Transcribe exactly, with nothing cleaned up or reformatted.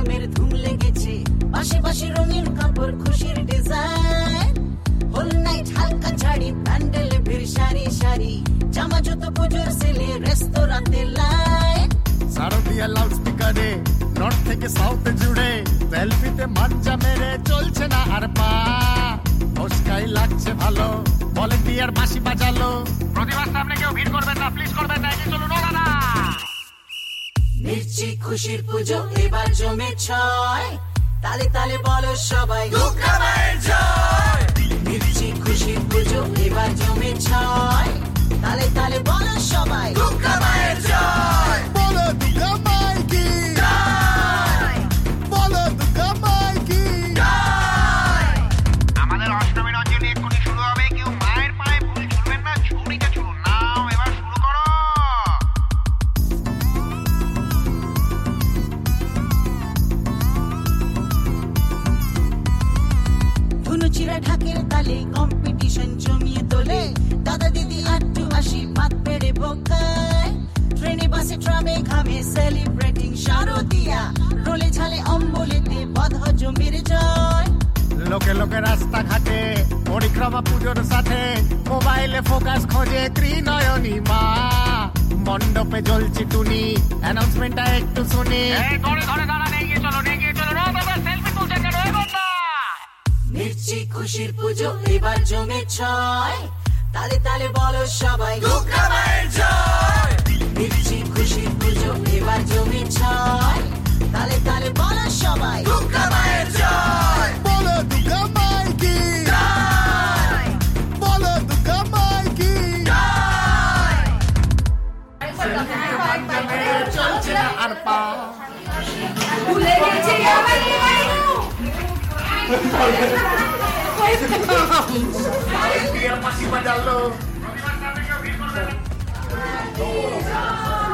গ্রামের ধুম লেগেছে, পাশে পাশে রঙিন কাপড় খুশির ডিজাইন, হোল নাইট হালকা ঝাড়ি প্যান্ডেলে ভিড় সারি সারি, জামা জুতো পুজোর সেলে রেস্তোরাঁতে লাইন, শারদীয়া লাউড স্পিকারে নর্থ থেকে সাউথ জুড়ে সেলফিতে মাঞ্জা মেরে চলছে না আর পা, ফসকাই লাগছে ভালো ভলেন্টিয়ার বাঁশি বাজালো, প্রতিবাদ সামনে কেউ ভিড় করবেন না, প্লিজ করবেন না, এগিয়ে চলুন দাদা। মির্চি খুশির পুজো এবার জমে ছয়, তালে তালে বলো সবাই দুর্গা মায়ের জয়। মির্চি খুশির পুজো এবার জমে ছয়, তালে তালে বলো সবাই দুর্গা মায়ের জয়। বলো দুর্গা মায়ের কি জয়, বলো দুর্গা মায়ের কি জয়। আমাদের অষ্টমীর অঞ্জলি এক্ষুনি শুরু হবে, কেউ মায়ের পায়ে ফুল ছুড়বেন না, ঝুড়িতে ছুড়ুন। নাও এবার শুরু করো। ধুনুচিরা ঢাকের তালে কম্পিটিশন জমিয়ে তোলে, দাদা দিদি আটটু আশীর্বাদ পেড়ে বোকায়, ট্রেনে বাসে ট্রামে ঘামে সেলিব্রেটিং শারদিয়া, রোলে ঝালে অম্বলেতে বধ জমির জয়। লোকে লোকে রাস্তা ঘাটে পরিক্রমা পুজোর সাথে মোবাইলে ফোকাস খোঁজে ত্রিনয়নী মা, মণ্ডপে জ্বলছি টুনি অ্যানাউন্সমেন্টটা একটু শুনি, ধরে ধরে দাঁড়ান, এগিয়ে চলো এগিয়ে চলো। সেলফি তুলছে কেন এবার না। মির্চি খুশির পুজো এবার জমে ছয়, তালে তালে বলো সবাই দুর্গা মায়ের জয়। মির্চি খুশির পুজো এবার জমে ছয়, তালে তালে বলো সবাই দুর্গা মায়ের জয়। বলো দুর্গা মায়ের কি জয়, বলো দুর্গা মায়ের কি জয়। চলছে না আর পা, ভুলে গেছি আমি বাঁশি বাজালো। প্রতিবাদ সামনে কেউ ভিড় করবেন না।